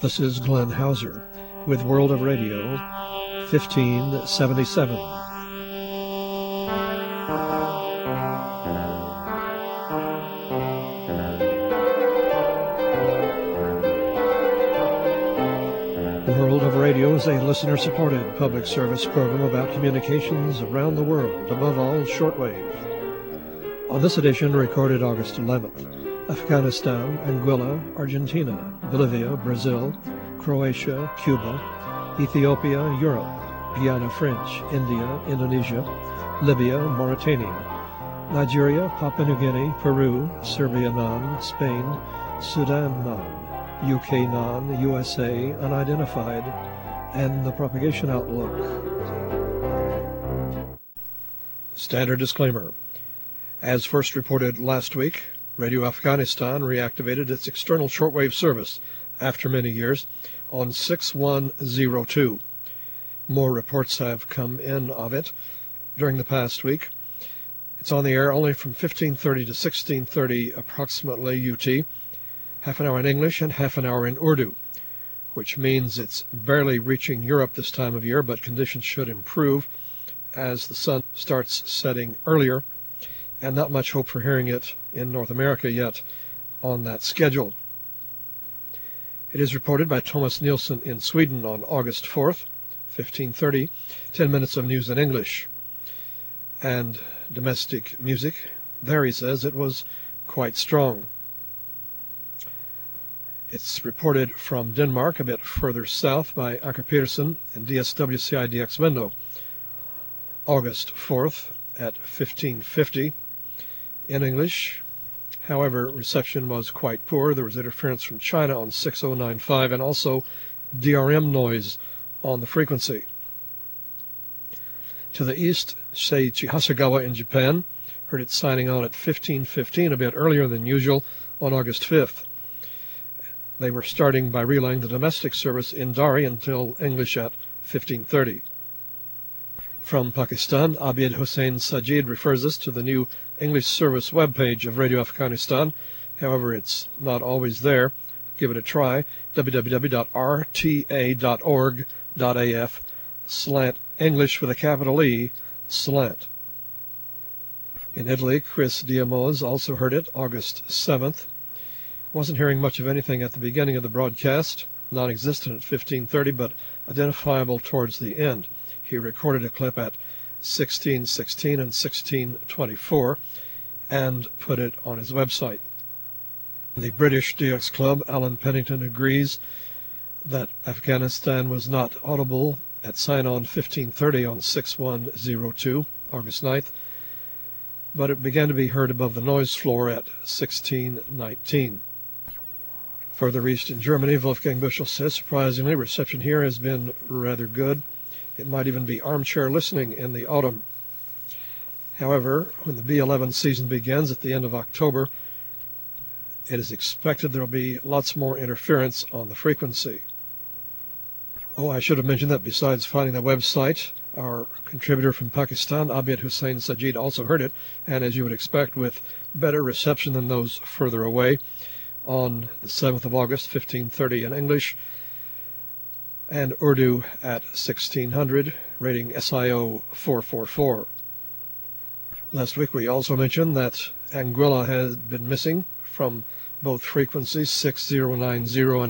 This is Glenn Hauser with World of Radio 1577. World of Radio is a listener-supported public service program about communications around the world, above all shortwave. On this edition, recorded August 11th, Afghanistan, Anguilla, Argentina, Bolivia, Brazil, Croatia, Cuba, Ethiopia, Europe, Guyana French, India, Indonesia, Libya, Mauritania, Nigeria, Papua New Guinea, Peru, Serbia non, Spain, Sudan non, UK non, USA, unidentified, and the propagation outlook. Standard disclaimer. As first reported last week, Radio Afghanistan reactivated its external shortwave service after many years on 6102. More reports have come in of it during the past week. It's on the air only from 1530 to 1630 approximately UT, half an hour in English and half an hour in Urdu, which means it's barely reaching Europe this time of year, but conditions should improve as the sun starts setting earlier, and not much hope for hearing it in North America yet on that schedule. It is reported by Thomas Nielsen in Sweden on August 4th, 1530, 10 minutes of news in English. And domestic music, there he says it was quite strong. It's reported from Denmark, a bit further south, by Anker Petersen and DSWCI DX Window, August 4th at 1550. In English, however, reception was quite poor. There was interference from China on 6095 and also DRM noise on the frequency. To the east, Seiichi Hasegawa in Japan heard it signing on at 1515, a bit earlier than usual, on August 5th. They were starting by relaying the domestic service in Dari until English at 1530. From Pakistan, Abid Hussain Sajid refers us to the new English service webpage of Radio Afghanistan. However, it's not always there. Give it a try. www.rta.org.af/English with a capital E, slant. In Italy, Chris Diamoz also heard it August 7th. Wasn't hearing much of anything at the beginning of the broadcast, non-existent at 1530, but identifiable towards the end. He recorded a clip at 1616 and 1624 and put it on his website. The British DX Club, Alan Pennington, agrees that Afghanistan was not audible at sign-on 1530 on 6102, August 9th, but it began to be heard above the noise floor at 1619. Further east in Germany, Wolfgang Buschel says, surprisingly, reception here has been rather good. It might even be armchair listening in the autumn. However, when the B11 season begins at the end of October, it is expected there will be lots more interference on the frequency. Oh, I should have mentioned that besides finding the website, our contributor from Pakistan, Abid Hussain Sajid, also heard it, and as you would expect, with better reception than those further away, on the 7th of August, 1530 in English, and Urdu at 1600, rating SIO 444. Last week we also mentioned that Anguilla has been missing from both frequencies 6090 and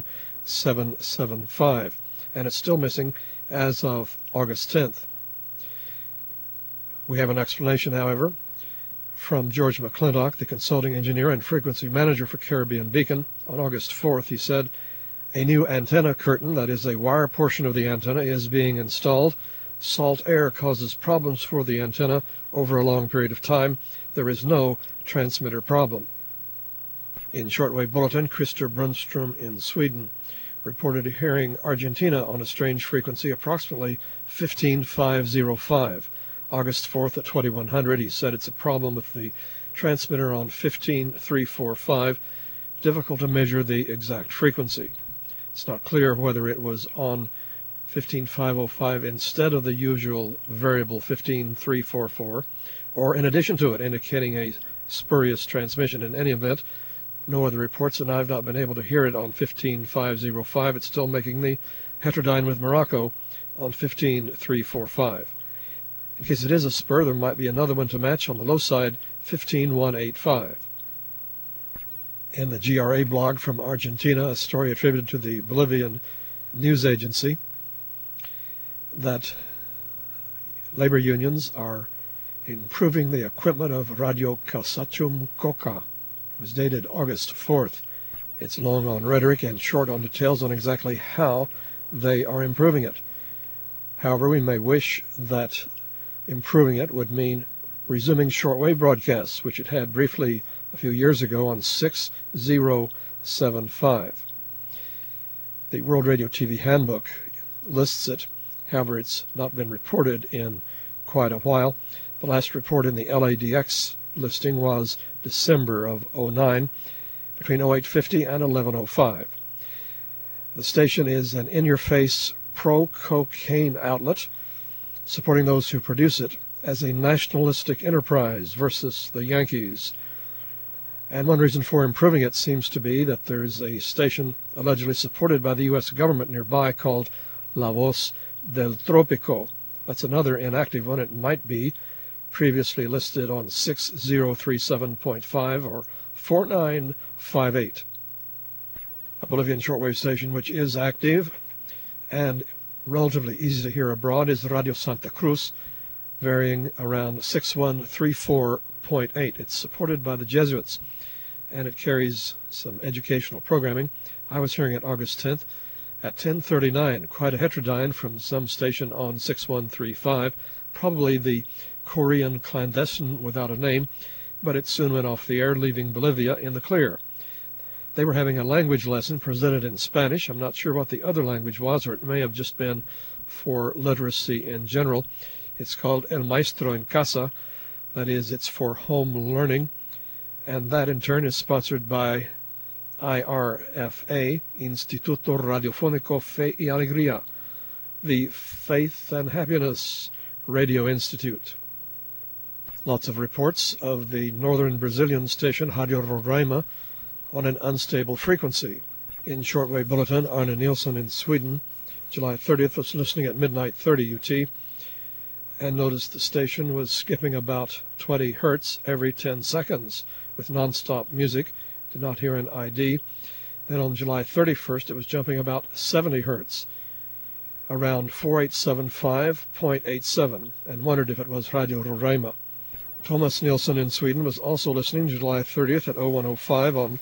11775, and it's still missing as of August 10th. We have an explanation, however, from George McClintock, the consulting engineer and frequency manager for Caribbean Beacon. On August 4th, he said, a new antenna curtain, that is a wire portion of the antenna, is being installed. Salt air causes problems for the antenna over a long period of time. There is no transmitter problem. In Shortwave Bulletin, Christer Brunstrom in Sweden reported hearing Argentina on a strange frequency approximately 15505. August 4th at 2100, he said it's a problem with the transmitter on 15345. Difficult to measure the exact frequency. It's not clear whether it was on 15505 instead of the usual variable 15344, or in addition to it, indicating a spurious transmission. In any event, no other reports, and I've not been able to hear it on 15505. It's still making the heterodyne with Morocco on 15345. In case it is a spur, there might be another one to match on the low side, 15185. In the GRA blog from Argentina, a story attributed to the Bolivian news agency that labor unions are improving the equipment of Radio Calçachum Coca. It was dated August 4th. It's long on rhetoric and short on details on exactly how they are improving it. However, we may wish that improving it would mean resuming shortwave broadcasts, which it had briefly a few years ago on 6075. The World Radio TV Handbook lists it. However, it's not been reported in quite a while. The last report in the LADX listing was December of 09, between 0850 and 1105. The station is an in-your-face pro-cocaine outlet, supporting those who produce it as a nationalistic enterprise versus the Yankees. And one reason for improving it seems to be that there's a station allegedly supported by the U.S. government nearby called La Voz del Trópico. That's another inactive one. It might be previously listed on 6037.5 or 4958. A Bolivian shortwave station which is active and relatively easy to hear abroad is Radio Santa Cruz, varying around 6134.8. It's supported by the Jesuits, and it carries some educational programming. I was hearing it August 10th at 10:39, quite a heterodyne from some station on 6135, probably the Korean clandestine without a name, but it soon went off the air, leaving Bolivia in the clear. They were having a language lesson presented in Spanish. I'm not sure what the other language was, or it may have just been for literacy in general. It's called El Maestro en Casa. That is, it's for home learning. And that in turn is sponsored by IRFA, Instituto Radiofónico Fe y Alegría, the Faith and Happiness Radio Institute. Lots of reports of the northern Brazilian station Radio Roraima on an unstable frequency. In shortwave bulletin, Arne Nielsen in Sweden, July 30th, was listening at midnight 30 UT and noticed the station was skipping about 20 hertz every 10 seconds with non-stop music. Did not hear an ID. Then on July 31st, it was jumping about 70 hertz, around 4875.87, and wondered if it was Radio Roraima. Thomas Nielsen in Sweden was also listening July 30th at 0105 on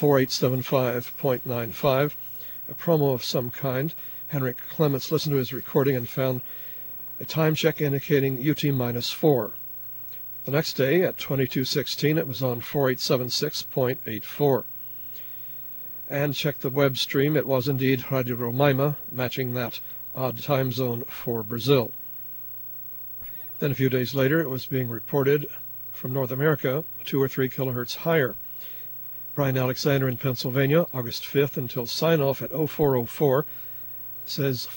4875.95, a promo of some kind. Henrik Clements listened to his recording and found a time check indicating UT-4. The next day at 2216 it was on 4876.84. And checked the web stream. It was indeed Radio Roraima, matching that odd time zone for Brazil. Then a few days later it was being reported from North America 2 or 3 kilohertz higher. Brian Alexander in Pennsylvania, August 5th until sign-off at 0404, says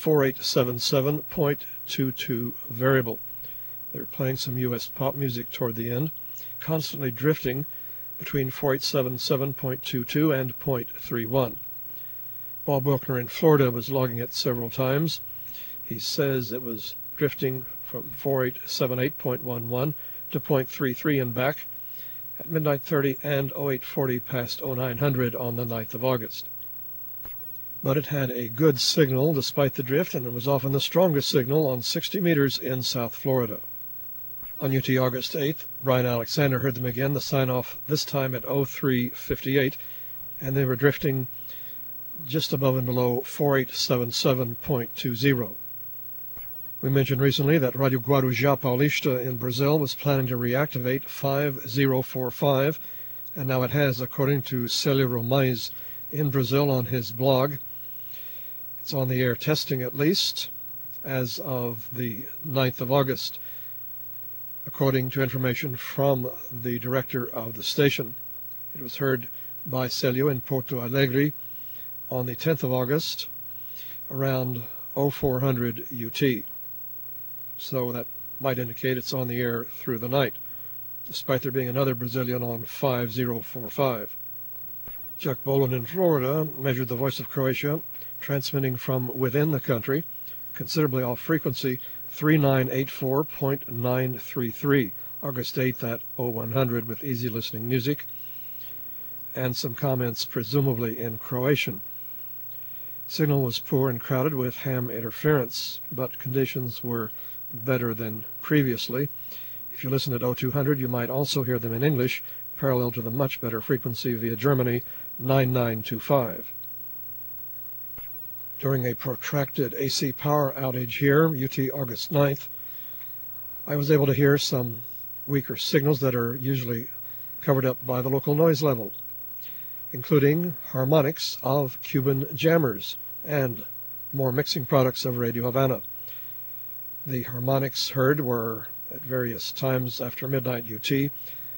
4877.22 variable. They're playing some U.S. pop music toward the end, constantly drifting between 4877.22 and .31. Bob Wilkner in Florida was logging it several times. He says it was drifting from 4878.11 to .33 and back at midnight 30 and 0840 past 0900 on the 9th of August. But it had a good signal despite the drift, and it was often the strongest signal on 60 meters in South Florida. On UT August 8th, Brian Alexander heard them again, the sign-off this time at 0358, and they were drifting just above and below 4877.20. We mentioned recently that Radio Guarujá Paulista in Brazil was planning to reactivate 5045, and now it has, according to Célio Romais in Brazil on his blog. It's on the air testing at least as of the 9th of August, according to information from the director of the station. It was heard by Célio in Porto Alegre on the 10th of August around 0400 UT. So that might indicate it's on the air through the night, despite there being another Brazilian on 5045. Chuck Boland in Florida measured the voice of Croatia, transmitting from within the country, considerably off frequency, 3984.933, August 8th at 0100 with easy listening music, and some comments presumably in Croatian. Signal was poor and crowded with ham interference, but conditions were better than previously. If you listen at 0200, you might also hear them in English, parallel to the much better frequency via Germany, 9925. During a protracted AC power outage here, UT August 9th, I was able to hear some weaker signals that are usually covered up by the local noise level, including harmonics of Cuban jammers and more mixing products of Radio Havana. The harmonics heard were at various times after midnight UT,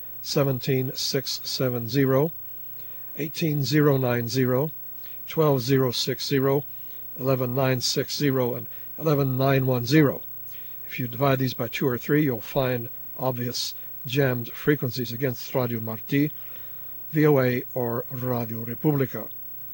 17670, 18090, 12060, 11960, and 11910. If you divide these by 2 or 3, you'll find obvious jammed frequencies against Radio Marti, VOA, or Radio Republica.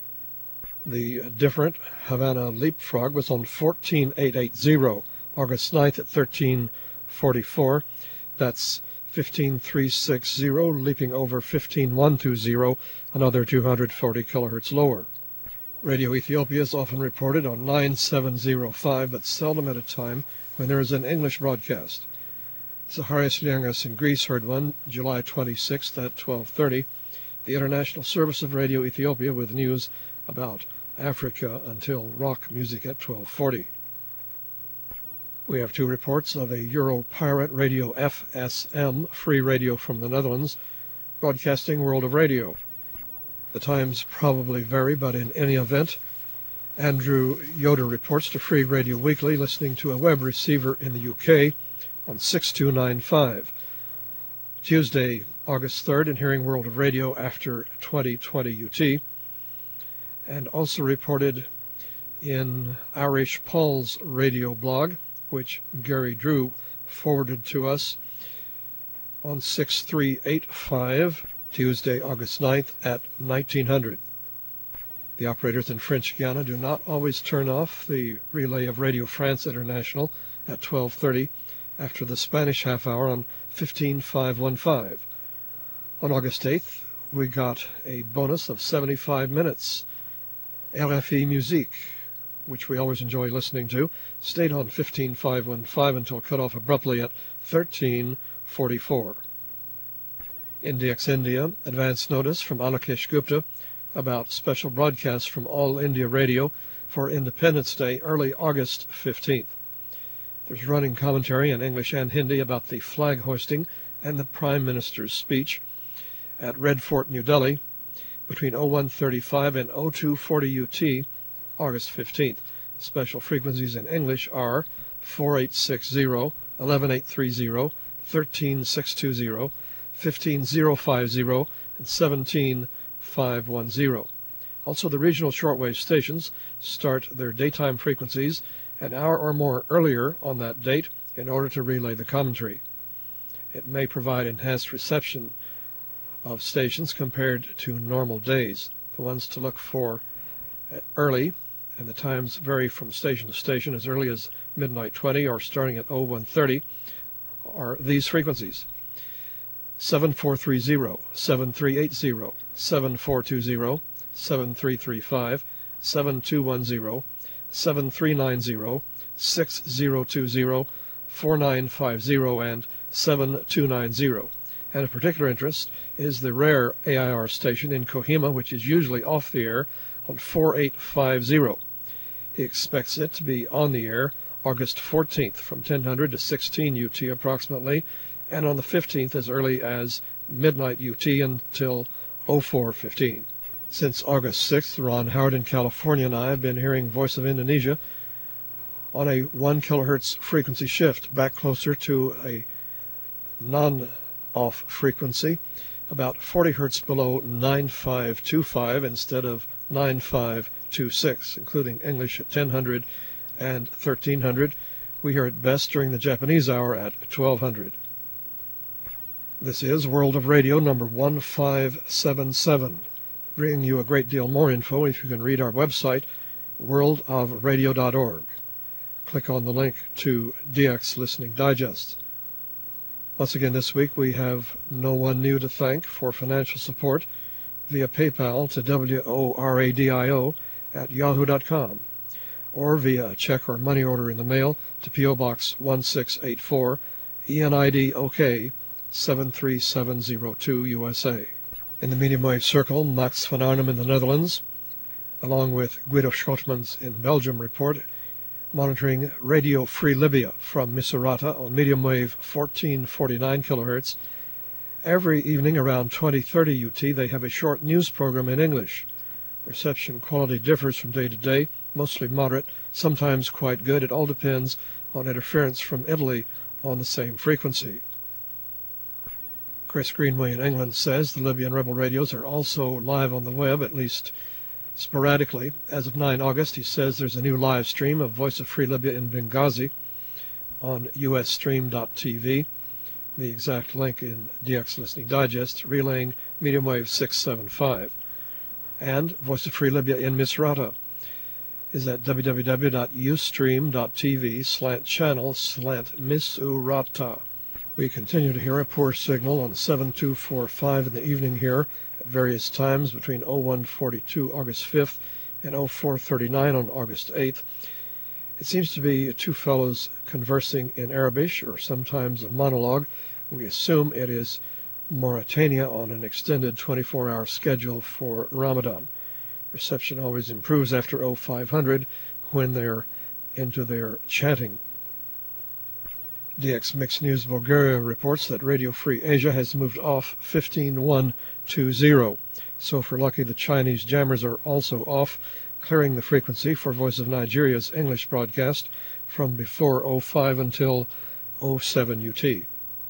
The different Havana leapfrog was on 14880, August 9th at 1344. That's 15360, leaping over 15120, another 240 kilohertz lower. Radio Ethiopia is often reported on 9705, but seldom at a time when there is an English broadcast. Zacharias Liangas in Greece heard one July 26th at 1230. The International Service of Radio Ethiopia with news about Africa until rock music at 1240. We have 2 reports of a Euro pirate Radio FSM, free radio from the Netherlands, broadcasting World of Radio. The times probably vary, but in any event, Andrew Yoder reports to Free Radio Weekly, listening to a web receiver in the UK on 6295. Tuesday, August 3rd, and hearing World of Radio after 2020 UT, and also reported in Irish Paul's radio blog, which Gary Drew forwarded to us on 6385, Tuesday, August 9th at 1900. The operators in French Guiana do not always turn off the relay of Radio France International at 1230 after the Spanish half hour on 15515. On August 8th, we got a bonus of 75 minutes. RFI Musique, which we always enjoy listening to, stayed on 15515 until cut off abruptly at 1344. IndieX India, advance notice from Alakesh Gupta about special broadcasts from All India Radio for Independence Day, early August 15th. There's running commentary in English and Hindi about the flag hoisting and the Prime Minister's speech at Red Fort, New Delhi, between 0135 and 0240 UT, August 15th. Special frequencies in English are 4860, 11830, 13620, 15050, and 17510. Also, the regional shortwave stations start their daytime frequencies an hour or more earlier on that date in order to relay the commentary. It may provide enhanced reception of stations compared to normal days. The ones to look for early, and the times vary from station to station, as early as midnight 20 or starting at 0130, are these frequencies: 7430, 7380, 7420, 7335, 7210, 7390, 6020, 4950, and 7290. And of particular interest is the rare AIR station in Kohima, which is usually off the air on 4850. He expects it to be on the air August 14th from 1000 to 16 UT approximately, and on the 15th as early as midnight UT until 0415. Since August 6th, Ron Howard in California and I have been hearing Voice of Indonesia on a 1 kilohertz frequency shift, back closer to a non-off frequency, about 40 hertz below 9525 instead of 9526, including English at 1000 and 1300. We hear it best during the Japanese hour at 1200. This is World of Radio number 1577. bring you a great deal more info if you can read our website, worldofradio.org. Click on the link to DX Listening Digest. Once again this week we have no one new to thank for financial support via PayPal to WORADIO@yahoo.com or via check or money order in the mail to P.O. Box 1684, ENID OK 73702 USA. In the medium wave circle, Max van Arnhem in the Netherlands, along with Guido Schotmans in Belgium, report monitoring Radio Free Libya from Misurata on medium wave 1449 kHz. Every evening around 20:30 UT, they have a short news program in English. Reception quality differs from day to day, mostly moderate, sometimes quite good. It all depends on interference from Italy on the same frequency. Chris Greenway in England says the Libyan rebel radios are also live on the web, at least sporadically. As of 9 August, he says there's a new live stream of Voice of Free Libya in Benghazi on usstream.tv. The exact link in DX Listening Digest, relaying medium wave 675. And Voice of Free Libya in Misrata is at www.ustream.tv/channel/Misurata. We continue to hear a poor signal on 7245 in the evening here at various times between 0142 August 5th and 0439 on August 8th. It seems to be two fellows conversing in Arabic or sometimes a monologue. We assume it is Mauritania on an extended 24-hour schedule for Ramadan. Reception always improves after 0500 when they're into their chanting. DX Mixed News Bulgaria reports that Radio Free Asia has moved off 15120. So if we're lucky, the Chinese jammers are also off, clearing the frequency for Voice of Nigeria's English broadcast from before 05 until 07 UT.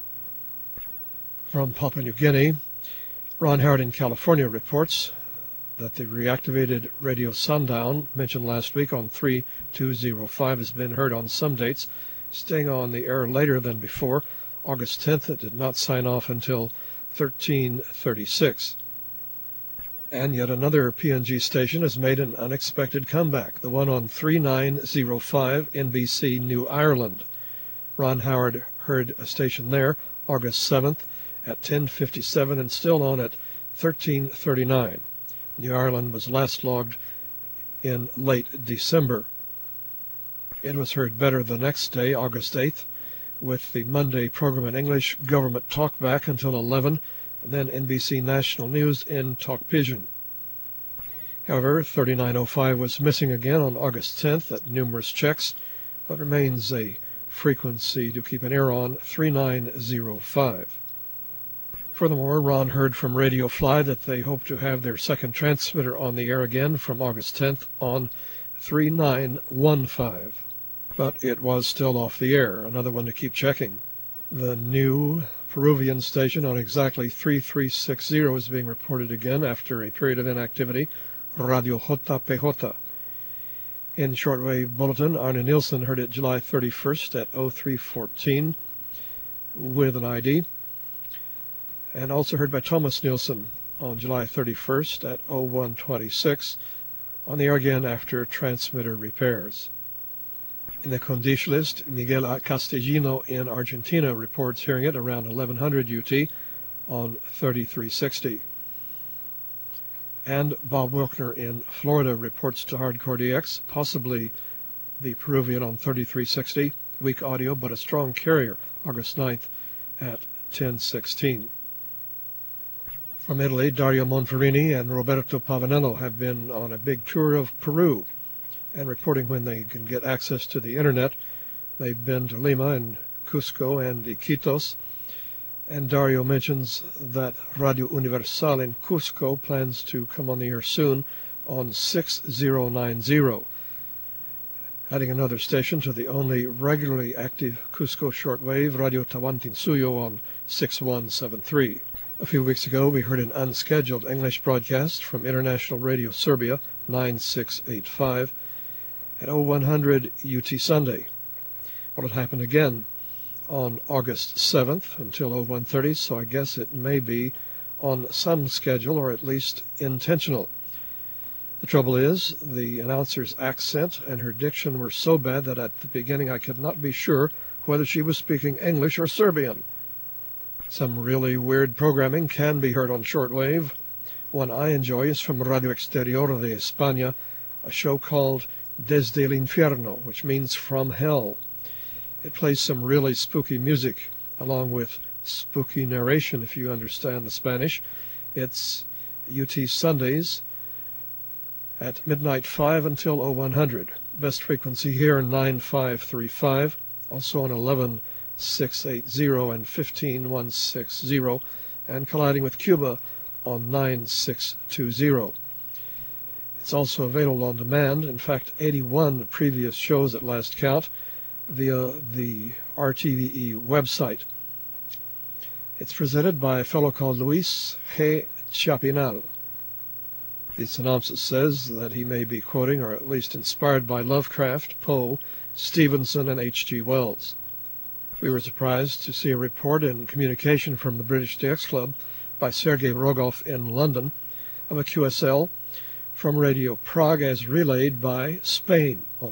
From Papua New Guinea, Ron Howard in California reports that the reactivated Radio Sundown, mentioned last week on 3205, has been heard on some dates, staying on the air later than before. August 10th, it did not sign off until 1336. And yet another PNG station has made an unexpected comeback, the one on 3905 NBC New Ireland. Ron Howard heard a station there August 7th at 10:57 and still on at 1339. New Ireland was last logged in late December. It was heard better the next day, August 8th, with the Monday program in English, Government Talkback until 11, and then NBC National News in Talk Pigeon. However, 3905 was missing again on August 10th at numerous checks, but remains a frequency to keep an ear on, 3905. Furthermore, Ron heard from Radio Fly that they hope to have their second transmitter on the air again from August 10th on 3915. But it was still off the air, another one to keep checking. The new Peruvian station on exactly 3360 is being reported again after a period of inactivity, Radio JPJ. In shortwave bulletin, Arne Nielsen heard it July 31st at 0314 with an ID, and also heard by Thomas Nielsen on July 31st at 0126, on the air again after transmitter repairs. In the Condition list, Miguel Castellino in Argentina reports hearing it around 1100 UT on 3360. And Bob Wilkner in Florida reports to Hardcore DX, possibly the Peruvian on 3360, weak audio but a strong carrier, August 9th at 1016. From Italy, Dario Monferrini and Roberto Pavanello have been on a big tour of Peru and reporting when they can get access to the internet. They've been to Lima and Cusco and Iquitos, and Dario mentions that Radio Universal in Cusco plans to come on the air soon on 6090, adding another station to the only regularly active Cusco shortwave, Radio Tawantinsuyo, on 6173. A few weeks ago, we heard an unscheduled English broadcast from International Radio Serbia, 9685, at 0100 UT Sunday. Well, it happened again on August 7th until 0130, so I guess it may be on some schedule, or at least intentional. The trouble is, the announcer's accent and her diction were so bad that at the beginning I could not be sure whether she was speaking English or Serbian. Some really weird programming can be heard on shortwave. One I enjoy is from Radio Exterior de España, a show called Desde el Infierno, which means from hell. It plays some really spooky music, along with spooky narration, if you understand the Spanish. It's UT Sundays at midnight 5 until 0100. Best frequency here, 9535, also on 11680 and 15160, and colliding with Cuba on 9620. It's also available on demand, in fact 81 previous shows at last count, via the RTVE website. It's presented by a fellow called Luis G. Chapinal. The synopsis says that he may be quoting, or at least inspired by, Lovecraft, Poe, Stevenson, and H.G. Wells. We were surprised to see a report in Communication from the British DX Club by Sergei Rogoff in London of a QSL from Radio Prague as relayed by Spain on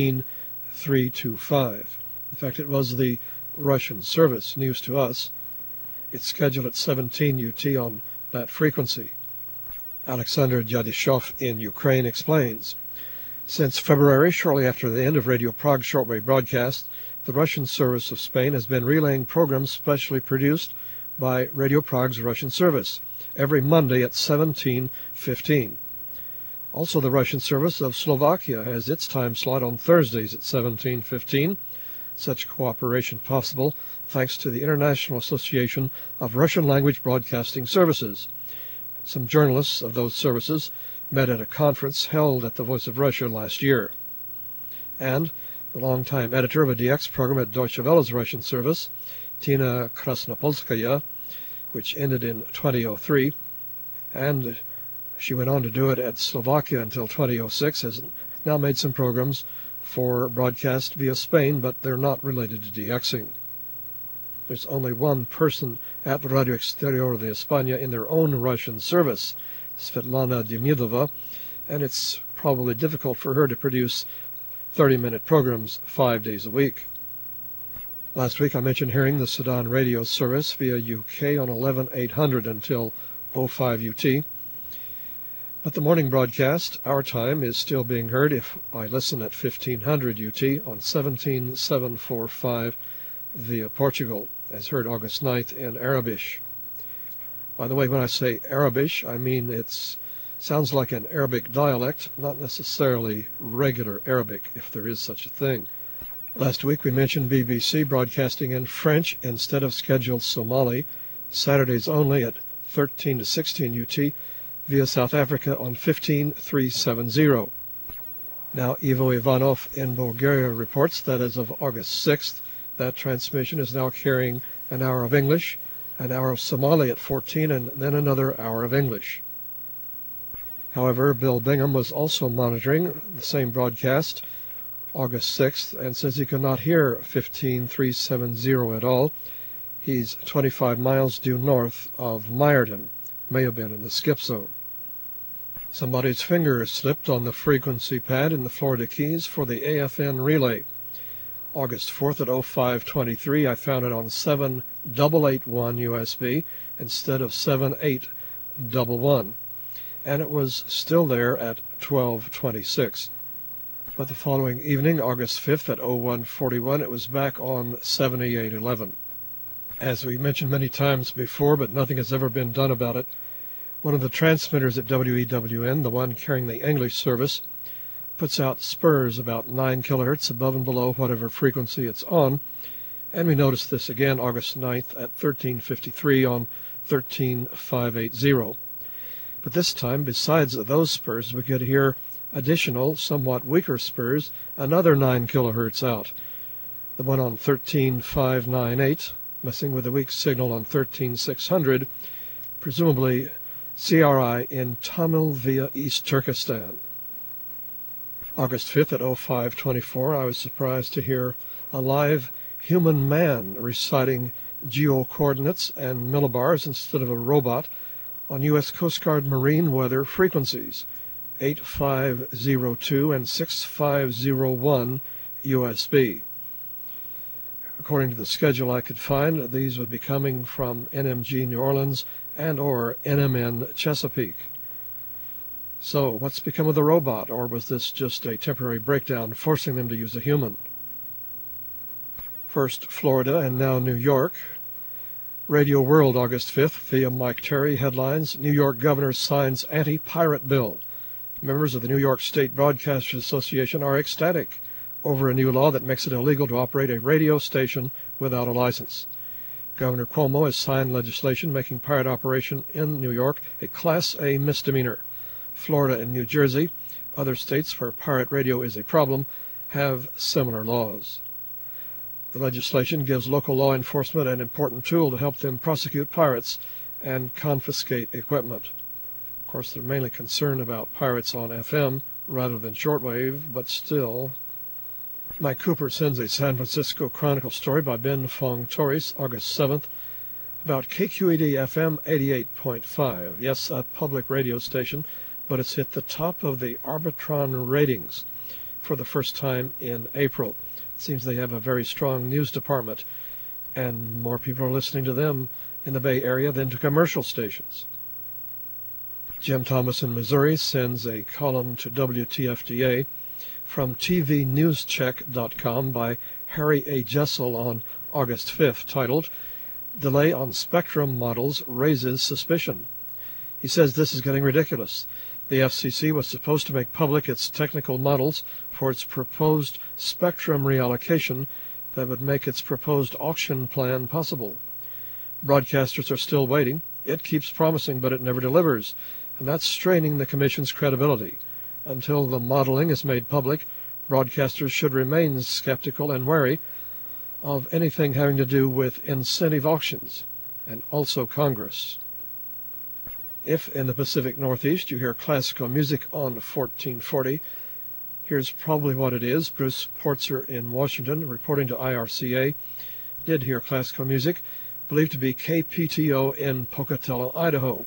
15325. In fact, it was the Russian service, news to us. It's scheduled at 17 UT on that frequency. Alexander Jadishov in Ukraine explains, since February, shortly after the end of Radio Prague's shortwave broadcast, the Russian service of Spain has been relaying programs specially produced by Radio Prague's Russian service every Monday at 17:15. Also, the Russian service of Slovakia has its time slot on Thursdays at 17:15. Such cooperation possible thanks to the International Association of Russian Language Broadcasting Services. Some journalists of those services met at a conference held at the Voice of Russia last year. And the longtime editor of a DX program at Deutsche Welle's Russian service, Tina Krasnopolskaya, which ended in 2003, and she went on to do it at Slovakia until 2006, has now made some programs for broadcast via Spain, but they're not related to DXing. There's only one person at Radio Exterior de España in their own Russian service, Svetlana Demidova, and it's probably difficult for her to produce 30-minute programs 5 days a week. Last week I mentioned hearing the Sudan radio service via UK on 11800 until 05 UT. But the morning broadcast, our time, is still being heard if I listen at 1500 UT on 17745 via Portugal, as heard August 9th in Arabish. By the way, when I say Arabish, I mean it sounds like an Arabic dialect, not necessarily regular Arabic, if there is such a thing. Last week we mentioned BBC broadcasting in French instead of scheduled Somali, Saturdays only at 13 to 16 UT via South Africa on 15370. Now Ivo Ivanov in Bulgaria reports that as of August 6th, that transmission is now carrying an hour of English, an hour of Somali at 14, and then another hour of English. However, Bill Bingham was also monitoring the same broadcast August 6th and says he could not hear 15370 at all. He's 25 miles due north of Meyerton, may have been in the skip zone. Somebody's finger slipped on the frequency pad in the Florida Keys for the AFN relay. August 4th at 0523, I found it on 7881 USB instead of 7811, and it was still there at 1226. But the following evening, August 5th at 0141, it was back on 7811. As we mentioned many times before, but nothing has ever been done about it, one of the transmitters at WEWN, the one carrying the English service, puts out spurs about 9 kilohertz above and below whatever frequency it's on, and we noticed this again August 9th at 1353 on 13580. But this time, besides those spurs, we could hear additional, somewhat weaker spurs, another 9 kilohertz out. The one on 13598, messing with a weak signal on 13600, presumably CRI in Tamil via East Turkestan. August 5th at 0524, I was surprised to hear a live human man reciting geo-coordinates and millibars instead of a robot on U.S. Coast Guard Marine weather frequencies 8502 and 6501 USB. According to the schedule I could find, these would be coming from NMG New Orleans and or NMN Chesapeake. So, what's become of the robot, or was this just a temporary breakdown forcing them to use a human? First, Florida and now New York. Radio World, August 5th, via Mike Terry, headlines, New York governor signs anti-pirate bill. Members of the New York State Broadcasters Association are ecstatic over a new law that makes it illegal to operate a radio station without a license. Governor Cuomo has signed legislation making pirate operation in New York a Class A misdemeanor. Florida and New Jersey, other states where pirate radio is a problem, have similar laws. The legislation gives local law enforcement an important tool to help them prosecute pirates and confiscate equipment. Of course, they're mainly concerned about pirates on FM rather than shortwave, but still. Mike Cooper sends a San Francisco Chronicle story by Ben Fong Torres, August 7th, about KQED FM 88.5. Yes, a public radio station, but it's hit the top of the Arbitron ratings for the first time in April. It seems they have a very strong news department, and more people are listening to them in the Bay Area than to commercial stations. Jim Thomas in Missouri sends a column to WTFDA from TVNewscheck.com by Harry A. Jessel on August 5th, titled, Delay on Spectrum Models Raises Suspicion. He says this is getting ridiculous. The FCC was supposed to make public its technical models for its proposed spectrum reallocation that would make its proposed auction plan possible. Broadcasters are still waiting. It keeps promising, but it never delivers, and that's straining the Commission's credibility. Until the modeling is made public, broadcasters should remain skeptical and wary of anything having to do with incentive auctions, and also Congress. If in the Pacific Northeast you hear classical music on 1440, here's probably what it is. Bruce Portzer in Washington, reporting to IRCA, did hear classical music, believed to be KPTO in Pocatello, Idaho.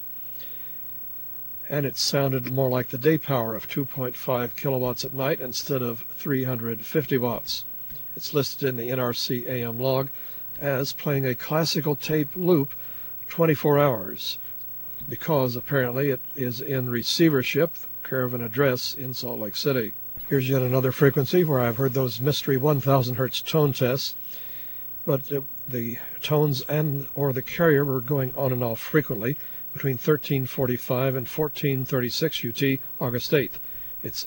And it sounded more like the day power of 2.5 kilowatts at night instead of 350 watts. It's listed in the NRC AM log as playing a classical tape loop 24 hours. Because apparently it is in receivership, care of an address in Salt Lake City. Here's yet another frequency where I've heard those mystery 1,000 hertz tone tests, but the tones and or the carrier were going on and off frequently between 1345 and 1436 UT, August 8th. It's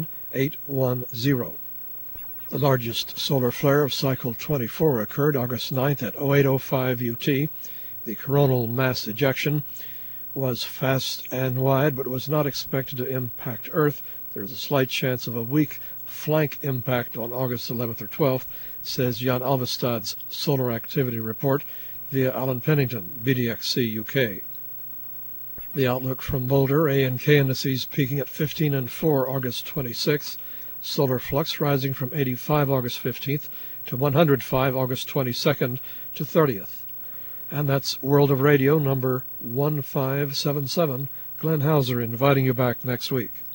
11810. The largest solar flare of cycle 24 occurred August 9th at 0805 UT. The coronal mass ejection was fast and wide, but was not expected to impact Earth. There's a slight chance of a weak flank impact on August 11th or 12th, says Jan Alvestad's Solar Activity Report via Alan Pennington, BDXC UK. The outlook from Boulder, A and K indices peaking at 15 and 4 August 26th, solar flux rising from 85 August 15th to 105 August 22nd to 30th. And that's World of Radio number 1577. Glenn Hauser inviting you back next week.